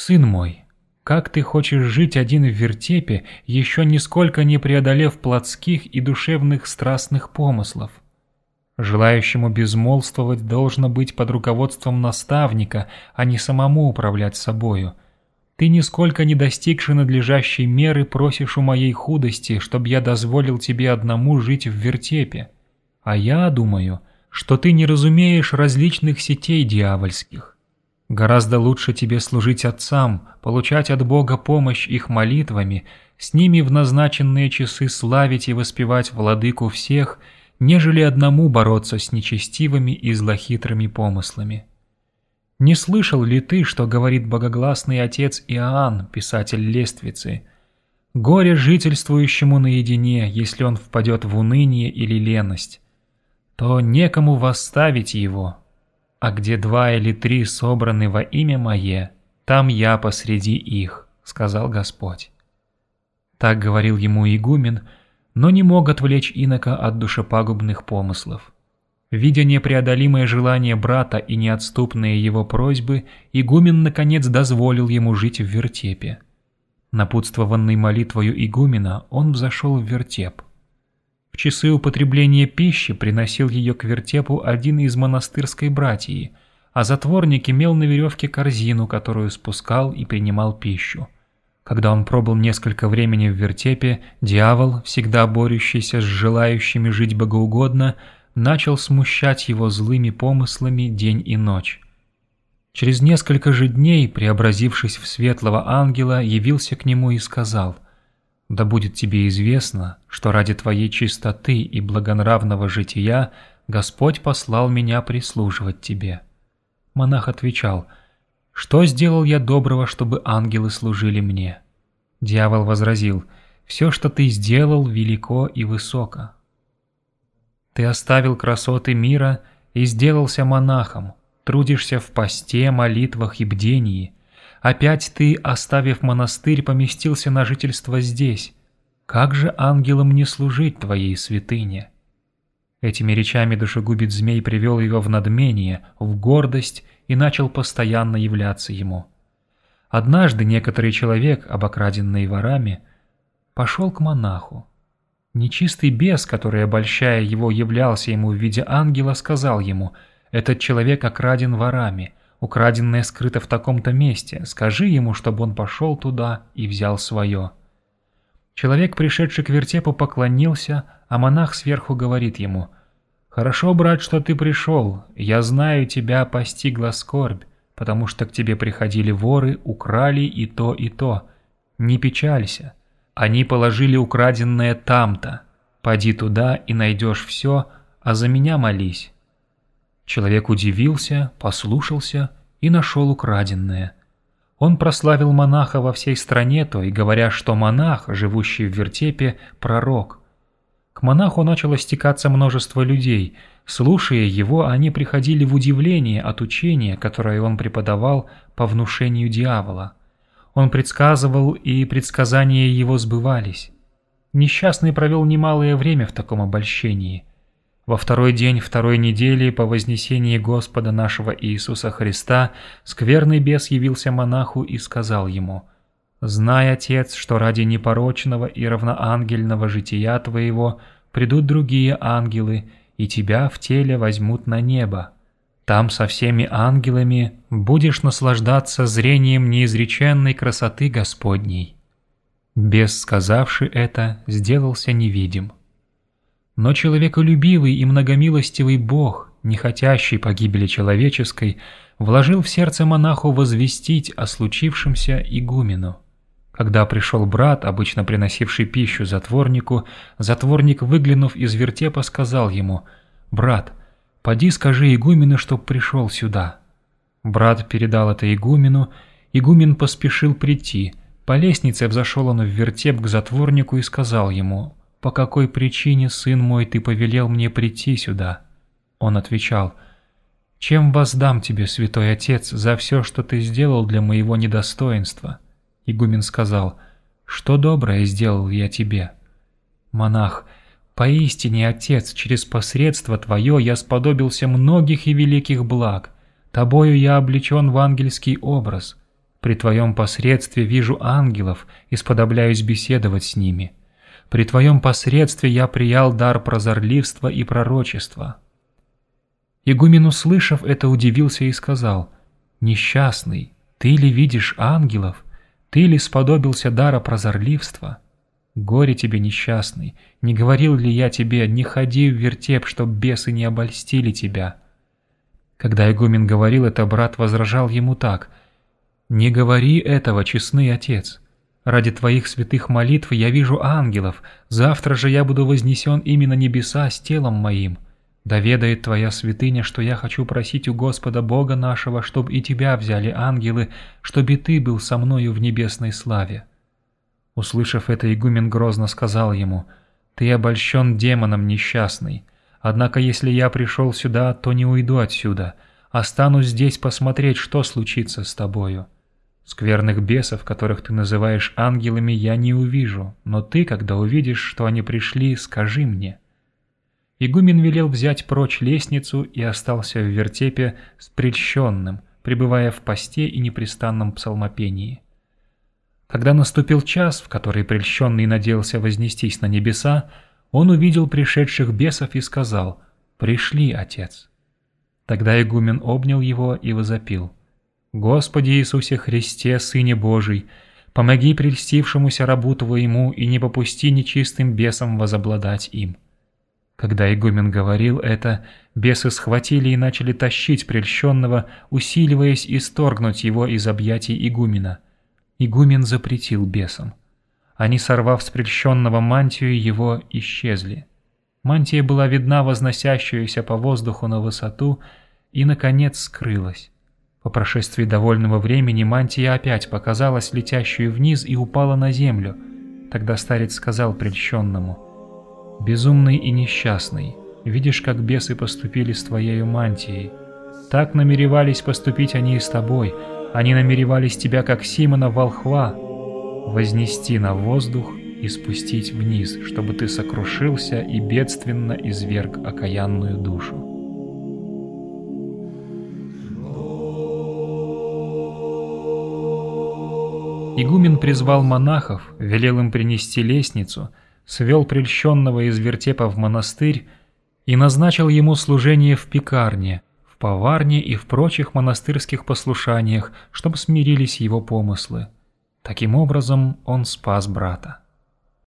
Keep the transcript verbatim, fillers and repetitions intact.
«Сын мой, как ты хочешь жить один в вертепе, еще нисколько не преодолев плотских и душевных страстных помыслов? Желающему безмолвствовать должно быть под руководством наставника, а не самому управлять собою. Ты, нисколько не достигши надлежащей меры, просишь у моей худости, чтобы я дозволил тебе одному жить в вертепе. А я думаю, что ты не разумеешь различных сетей дьявольских. Гораздо лучше тебе служить отцам, получать от Бога помощь их молитвами, с ними в назначенные часы славить и воспевать владыку всех, нежели одному бороться с нечестивыми и злохитрыми помыслами. Не слышал ли ты, что говорит богогласный отец Иоанн, писатель Лествицы? Горе жительствующему наедине, если он впадет в уныние или леность, то некому восставить его, а где два или три собраны во имя Мое, там я посреди их, сказал Господь. Так говорил ему игумен, но не мог отвлечь инока от душепагубных помыслов. Видя непреодолимое желание брата и неотступные его просьбы, игумен наконец дозволил ему жить в вертепе. Напутствованный молитвою игумена, он взошел в вертеп. В часы употребления пищи приносил ее к вертепу один из монастырской братьи, а затворник имел на веревке корзину, которую спускал и принимал пищу. Когда он пробыл несколько времени в вертепе, дьявол, всегда борющийся с желающими жить богоугодно, начал смущать его злыми помыслами день и ночь. Через несколько же дней, преобразившись в светлого ангела, явился к нему и сказал: «Да будет тебе известно, что ради твоей чистоты и благонравного жития Господь послал меня прислуживать тебе». Монах отвечал: «Что сделал я доброго, чтобы ангелы служили мне?» Дьявол возразил: «Все, что ты сделал, велико и высоко. Ты оставил красоты мира и сделался монахом, трудишься в посте, молитвах и бдении. Опять ты, оставив монастырь, поместился на жительство здесь. Как же ангелам не служить твоей святыне?» Этими речами душегубец змей привел его в надмение, в гордость и начал постоянно являться ему. Однажды некоторый человек, обокраденный ворами, пошел к монаху. Нечистый бес, который, обольщая его, являлся ему в виде ангела, сказал ему: «Этот человек окраден ворами, украденное скрыто в таком-то месте, скажи ему, чтобы он пошел туда и взял свое». Человек, пришедший к вертепу, поклонился, а монах сверху говорит ему: «Хорошо, брат, что ты пришел, я знаю, тебя постигла скорбь, потому что к тебе приходили воры, украли и то, и то. Не печалься. Они положили украденное там-то. Поди туда и найдешь все, а за меня молись». Человек удивился, послушался и нашел украденное. Он прославил монаха во всей стране той, говоря, что монах, живущий в вертепе, пророк. К монаху начало стекаться множество людей. Слушая его, они приходили в удивление от учения, которое он преподавал по внушению дьявола. Он предсказывал, и предсказания его сбывались. Несчастный провел немалое время в таком обольщении. Во второй день второй недели по вознесении Господа нашего Иисуса Христа скверный бес явился монаху и сказал ему: «Знай, отец, что ради непорочного и равноангельного жития твоего придут другие ангелы, и тебя в теле возьмут на небо. Там со всеми ангелами будешь наслаждаться зрением неизреченной красоты Господней». Бес, сказавши это, сделался невидим. Но человеколюбивый и многомилостивый Бог, не хотящий погибели человеческой, вложил в сердце монаху возвестить о случившемся игумену. Когда пришел брат, обычно приносивший пищу затворнику, затворник, выглянув из вертепа, сказал ему: «Брат, поди скажи игумену, чтоб пришел сюда». Брат передал это игумену, игумен поспешил прийти. По лестнице взошел он в вертеп к затворнику и сказал ему: «По какой причине, сын мой, ты повелел мне прийти сюда?» Он отвечал: «Чем воздам тебе, святой отец, за все, что ты сделал для моего недостоинства?» Игумен сказал: «Что доброе сделал я тебе?» Монах: «Поистине, отец, через посредство твое я сподобился многих и великих благ. Тобою я облечен в ангельский образ. При Твоем посредстве вижу ангелов и сподобляюсь беседовать с ними. При Твоем посредстве я приял дар прозорливства и пророчества». Игумен, услышав это, удивился и сказал: «Несчастный, ты ли видишь ангелов? Ты ли сподобился дара прозорливства? Горе тебе, несчастный! Не говорил ли я тебе, не ходи в вертеп, чтоб бесы не обольстили тебя?» Когда игумен говорил это, брат возражал ему так: «Не говори этого, честный отец. Ради твоих святых молитв я вижу ангелов, завтра же я буду вознесен именно на небеса с телом моим. Да ведает твоя святыня, что я хочу просить у Господа Бога нашего, чтоб и тебя взяли ангелы, чтоб и ты был со мною в небесной славе». Услышав это, игумен грозно сказал ему: «Ты обольщен демоном, несчастный. Однако если я пришел сюда, то не уйду отсюда, останусь здесь посмотреть, что случится с тобою. Скверных бесов, которых ты называешь ангелами, я не увижу, но ты, когда увидишь, что они пришли, скажи мне». Игумен велел взять прочь лестницу и остался в вертепе с прельщенным, пребывая в посте и непрестанном псалмопении. Когда наступил час, в который прельщенный надеялся вознестись на небеса, он увидел пришедших бесов и сказал: «Пришли, отец». Тогда игумен обнял его и возопил: «Господи Иисусе Христе, Сыне Божий, помоги прельстившемуся рабу Твоему и не попусти нечистым бесам возобладать им». Когда игумен говорил это, бесы схватили и начали тащить прельщенного, усиливаясь исторгнуть его из объятий игумена. Игумен запретил бесам. Они, сорвав с прельщенного мантию, его исчезли. Мантия была видна возносящуюся по воздуху на высоту и, наконец, скрылась. По прошествии довольного времени мантия опять показалась летящую вниз и упала на землю. Тогда старец сказал прельщенному: «Безумный и несчастный, видишь, как бесы поступили с твоею мантией. Так намеревались поступить они и с тобой. Они намеревались тебя, как Симона волхва, вознести на воздух и спустить вниз, чтобы ты сокрушился и бедственно изверг окаянную душу». Игумен призвал монахов, велел им принести лестницу, свел прельщенного из вертепа в монастырь и назначил ему служение в пекарне, в поварне и в прочих монастырских послушаниях, чтобы смирились его помыслы. Таким образом он спас брата.